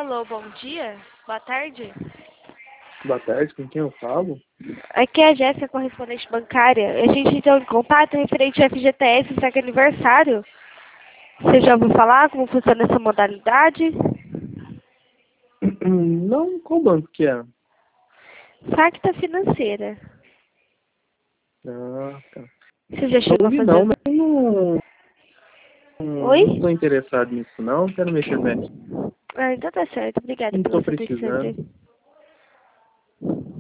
Alô, bom dia? Boa tarde. Boa tarde, com quem eu falo? Aqui é a Jéssica, correspondente bancária. A gente entrou em contato referente ao FGTS, saque aniversário. Você já ouviu falar como funciona essa modalidade? Não, qual banco que é? Facta Financeira. Ah, tá. Você já Não chegou a ouvi fazer? não, mas não Oi? estou interessado nisso não, quero mexer mais. Ah, então tá certo. Obrigada Não pela estou sua atenção. precisando.